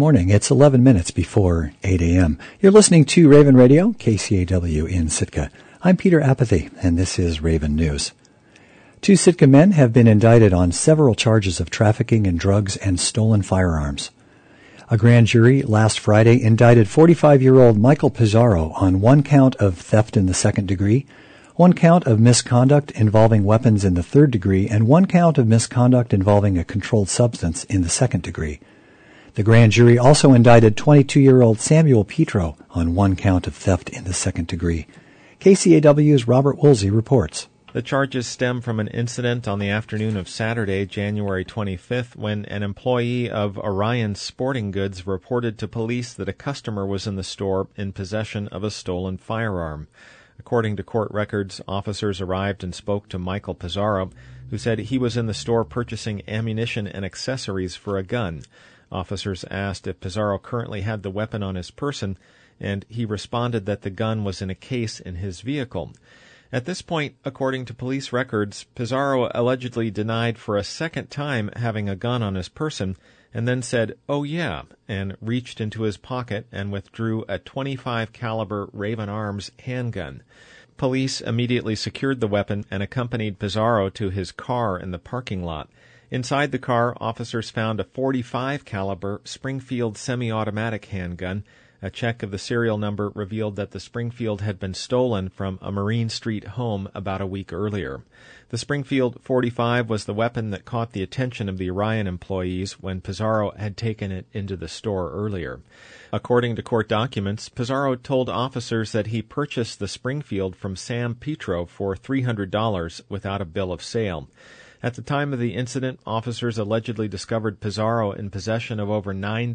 Morning. It's 11 minutes before 8 a.m. You're listening to Raven Radio, KCAW in Sitka. I'm Peter Apathy, and this is Raven News. 2 Sitka men have been indicted on several charges of trafficking in drugs and stolen firearms. A grand jury last Friday indicted 45-year-old Michael Pizarro on 1 count of theft in the 2nd degree, 1 count of misconduct involving weapons in the 3rd degree, and 1 count of misconduct involving a controlled substance in the 2nd degree. The grand jury also indicted 22-year-old Samuel Petro on 1 count of theft in the 2nd degree. KCAW's Robert Woolsey reports. The charges stem from an incident on the afternoon of Saturday, January 25th, when an employee of Orion Sporting Goods reported to police that a customer was in the store in possession of a stolen firearm. According to court records, officers arrived and spoke to Michael Pizarro, who said he was in the store purchasing ammunition and accessories for a gun. Officers asked if Pizarro currently had the weapon on his person, and he responded that the gun was in a case in his vehicle. At this point, according to police records, Pizarro allegedly denied for a second time having a gun on his person, and then said, "Oh yeah," and reached into his pocket and withdrew a .25 caliber Raven Arms handgun. Police immediately secured the weapon and accompanied Pizarro to his car in the parking lot. Inside the car, officers found a .45 caliber Springfield semi-automatic handgun. A check of the serial number revealed that the Springfield had been stolen from a Marine Street home about a week earlier. The Springfield .45 was the weapon that caught the attention of the Orion employees when Pizarro had taken it into the store earlier. According to court documents, Pizarro told officers that he purchased the Springfield from Sam Petro for $300 without a bill of sale. At the time of the incident, officers allegedly discovered Pizarro in possession of over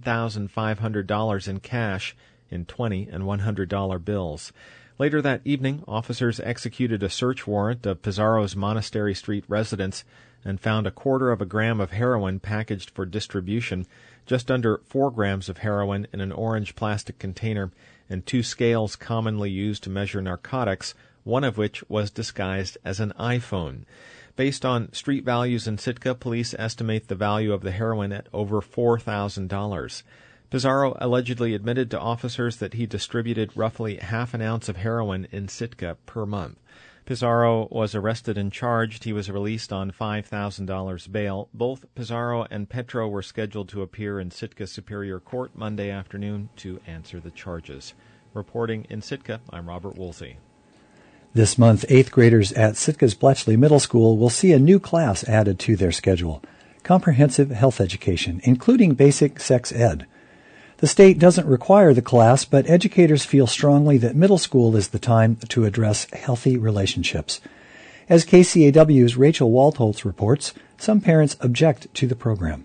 $9,500 in cash in $20 and $100 bills. Later that evening, officers executed a search warrant of Pizarro's Monastery Street residence and found 1/4 gram of heroin packaged for distribution, just under 4 grams of heroin in an orange plastic container, and 2 scales commonly used to measure narcotics, one of which was disguised as an iPhone. Based on street values in Sitka, police estimate the value of the heroin at over $4,000. Pizarro allegedly admitted to officers that he distributed roughly half an ounce of heroin in Sitka per month. Pizarro was arrested and charged. He was released on $5,000 bail. Both Pizarro and Petro were scheduled to appear in Sitka Superior Court Monday afternoon to answer the charges. Reporting in Sitka, I'm Robert Woolsey. This month, 8th graders at Sitka's Bletchley Middle School will see a new class added to their schedule, comprehensive health education, including basic sex ed. The state doesn't require the class, but educators feel strongly that middle school is the time to address healthy relationships. As KCAW's Rachel Waldholtz reports, some parents object to the program.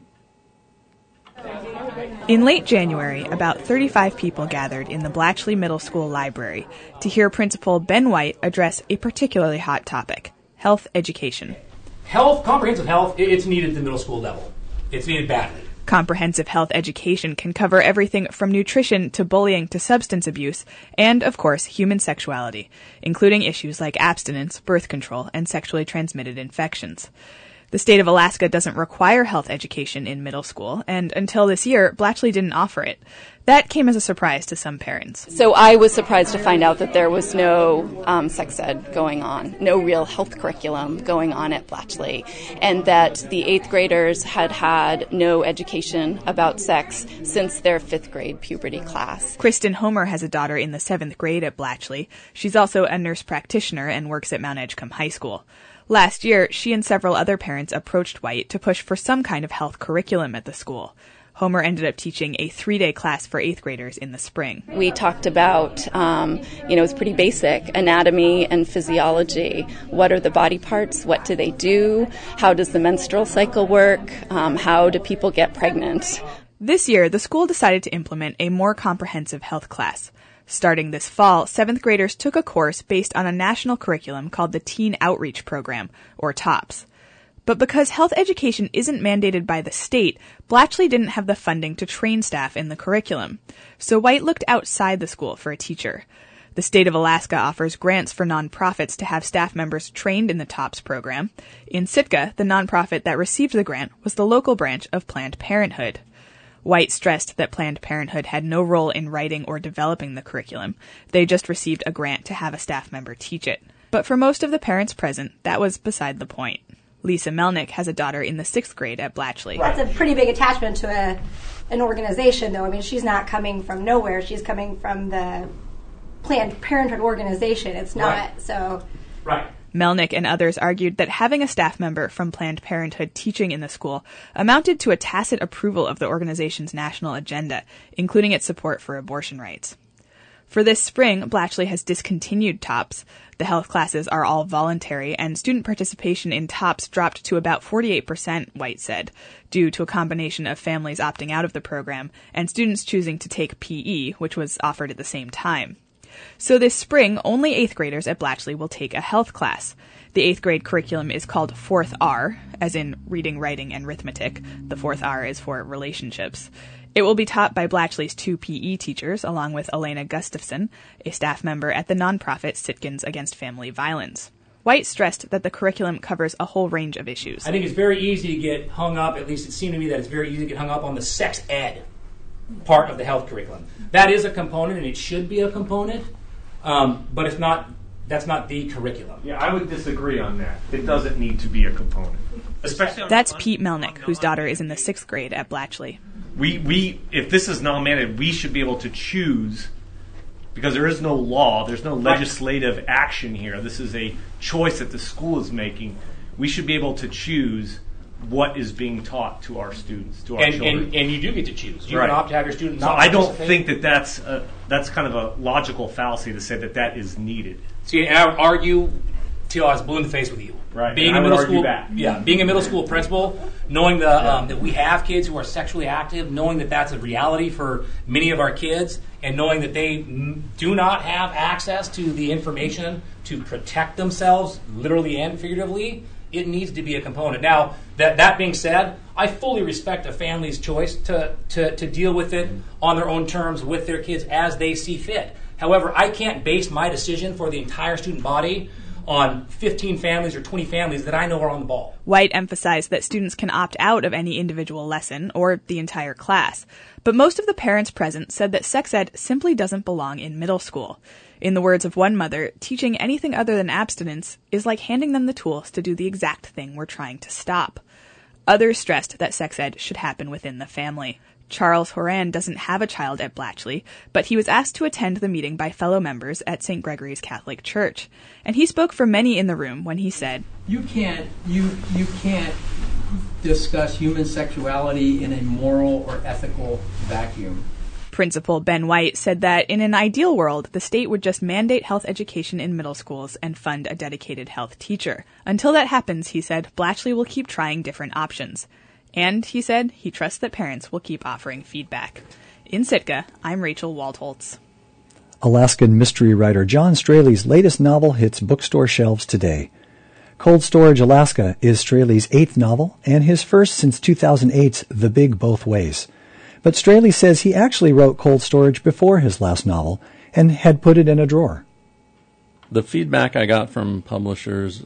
In late January, about 35 people gathered in the Bletchley Middle School library to hear Principal Ben White address a particularly hot topic, health education. Health, comprehensive health, it's needed at the middle school level. It's needed badly. Comprehensive health education can cover everything from nutrition to bullying to substance abuse and, of course, human sexuality, including issues like abstinence, birth control, and sexually transmitted infections. The state of Alaska doesn't require health education in middle school, and until this year, Bletchley didn't offer it. That came as a surprise to some parents. So I was surprised to find out that there was no sex ed going on, no real health curriculum going on at Bletchley, and that the 8th graders had had no education about sex since their 5th grade puberty class. Kristen Homer has a daughter in the 7th grade at Bletchley. She's also a nurse practitioner and works at Mount Edgecombe High School. Last year, she and several other parents approached White to push for some kind of health curriculum at the school. Homer ended up teaching a 3-day class for 8th graders in the spring. We talked about, it's pretty basic, anatomy and physiology. What are the body parts? What do they do? How does the menstrual cycle work? How do people get pregnant? This year, the school decided to implement a more comprehensive health class. Starting this fall, 7th graders took a course based on a national curriculum called the Teen Outreach Program, or TOPS. But because health education isn't mandated by the state, Bletchley didn't have the funding to train staff in the curriculum. So White looked outside the school for a teacher. The state of Alaska offers grants for nonprofits to have staff members trained in the TOPS program. In Sitka, the nonprofit that received the grant was the local branch of Planned Parenthood. White stressed that Planned Parenthood had no role in writing or developing the curriculum. They just received a grant to have a staff member teach it. But for most of the parents present, that was beside the point. Lisa Melnick has a daughter in the 6th grade at Blatchley. That's a pretty big attachment to an organization, though. I mean, she's not coming from nowhere. She's coming from the Planned Parenthood organization. It's not, right. So... Right. Melnick and others argued that having a staff member from Planned Parenthood teaching in the school amounted to a tacit approval of the organization's national agenda, including its support for abortion rights. For this spring, Blatchley has discontinued TOPS. The health classes are all voluntary, and student participation in TOPS dropped to about 48%, White said, due to a combination of families opting out of the program and students choosing to take PE, which was offered at the same time. So this spring, only 8th graders at Blatchley will take a health class. The 8th grade curriculum is called 4th R, as in reading, writing, and arithmetic. The 4th R is for relationships. It will be taught by Blatchley's 2 PE teachers, along with Elena Gustafson, a staff member at the nonprofit Sitkins Against Family Violence. White stressed that the curriculum covers a whole range of issues. I think it's very easy to get hung up, at least it seemed to me that it's very easy to get hung up on the sex ed part of the health curriculum. That is a component, and it should be a component, but it's not. That's not the curriculum. Yeah, I would disagree on that. It doesn't need to be a component. Especially That's Pete Melnick, whose daughter is in the 6th grade at Blatchley. We if this is non-mandated, we should be able to choose, because there is no law, there's no legislative action here. This is a choice that the school is making. We should be able to choose what is being taught to our students, to our children. And you do get to choose. You Right. can opt to have your students So not I don't participate. think that's kind of a logical fallacy to say that is needed. See, and I would argue till I was blue in the face with you. Right, Being and a I would middle argue school, back. yeah, being a middle school principal, knowing that we have kids who are sexually active, knowing that that's a reality for many of our kids, and knowing that they do not have access to the information to protect themselves, literally and figuratively, it needs to be a component. Now, that being said, I fully respect a family's choice to deal with it on their own terms with their kids as they see fit. However, I can't base my decision for the entire student body on 15 families or 20 families that I know are on the ball. White emphasized that students can opt out of any individual lesson or the entire class, but most of the parents present said that sex ed simply doesn't belong in middle school. In the words of one mother, teaching anything other than abstinence is like handing them the tools to do the exact thing we're trying to stop. Others stressed that sex ed should happen within the family. Charles Horan doesn't have a child at Blatchley, but he was asked to attend the meeting by fellow members at St. Gregory's Catholic Church. And he spoke for many in the room when he said, You can't discuss human sexuality in a moral or ethical vacuum. Principal Ben White said that in an ideal world, the state would just mandate health education in middle schools and fund a dedicated health teacher. Until that happens, he said, Blatchley will keep trying different options. And, he said, he trusts that parents will keep offering feedback. In Sitka, I'm Rachel Waldholtz. Alaskan mystery writer John Straley's latest novel hits bookstore shelves today. Cold Storage, Alaska is Straley's 8th novel and his first since 2008's The Big Both Ways. But Straley says he actually wrote Cold Storage before his last novel and had put it in a drawer. The feedback I got from publishers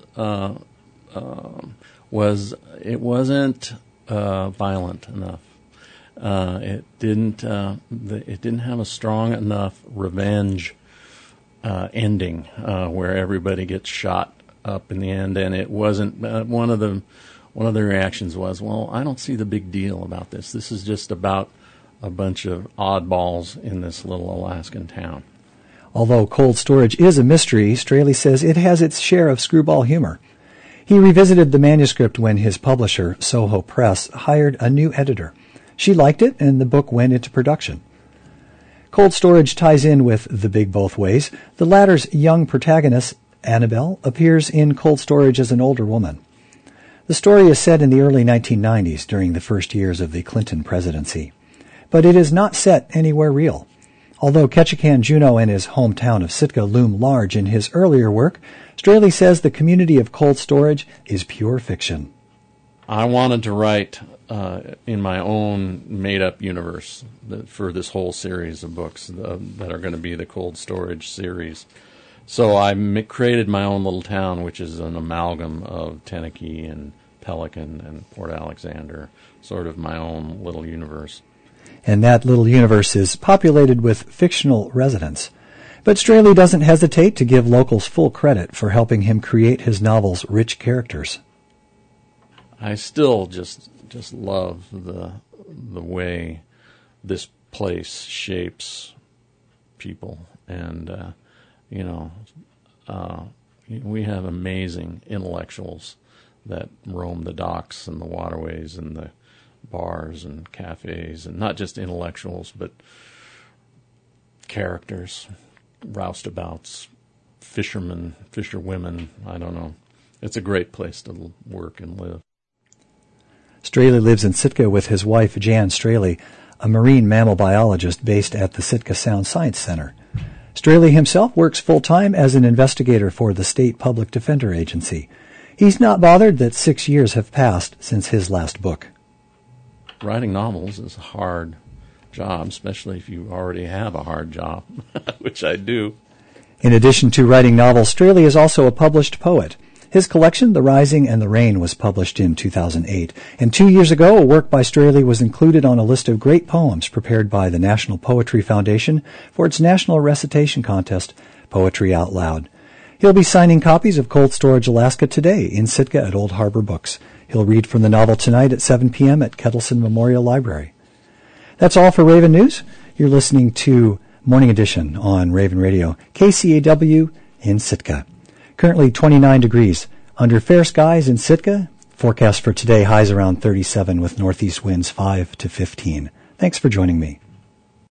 was it wasn't violent enough. It didn't have a strong enough revenge ending where everybody gets shot up in the end, and it wasn't. One of the reactions was, "Well, I don't see the big deal about this. This is just about a bunch of oddballs in this little Alaskan town." Although Cold Storage is a mystery, Straley says it has its share of screwball humor. He revisited the manuscript when his publisher, Soho Press, hired a new editor. She liked it, and the book went into production. Cold Storage ties in with The Big Both Ways. The latter's young protagonist, Annabelle, appears in Cold Storage as an older woman. The story is set in the early 1990s, during the first years of the Clinton presidency. But it is not set anywhere real. Although Ketchikan Juneau and his hometown of Sitka loom large in his earlier work, Straley says the community of Cold Storage is pure fiction. I wanted to write in my own made-up universe for this whole series of books that are going to be the Cold Storage series. So I created my own little town, which is an amalgam of Tenakee and Pelican and Port Alexander, sort of my own little universe. and that little universe is populated with fictional residents. But Straley doesn't hesitate to give locals full credit for helping him create his novel's rich characters. I still just love the way this place shapes people, and we have amazing intellectuals that roam the docks and the waterways and the bars and cafes, and not just intellectuals, but characters, roustabouts, fishermen, fisherwomen, I don't know. It's a great place to work and live. Straley lives in Sitka with his wife, Jan Straley, a marine mammal biologist based at the Sitka Sound Science Center. Straley himself works full-time as an investigator for the State Public Defender Agency. He's not bothered that 6 years have passed since his last book. Writing novels is a hard job, especially if you already have a hard job, which I do. In addition to writing novels, Straley is also a published poet. His collection, The Rising and the Rain, was published in 2008. And 2 years ago, a work by Straley was included on a list of great poems prepared by the National Poetry Foundation for its national recitation contest, Poetry Out Loud. He'll be signing copies of Cold Storage Alaska today in Sitka at Old Harbor Books. He'll read from the novel tonight at 7 p.m. at Kettleson Memorial Library. That's all for Raven News. You're listening to Morning Edition on Raven Radio, KCAW in Sitka. Currently 29 degrees. Under fair skies in Sitka, forecast for today highs around 37 with northeast winds 5 to 15. Thanks for joining me.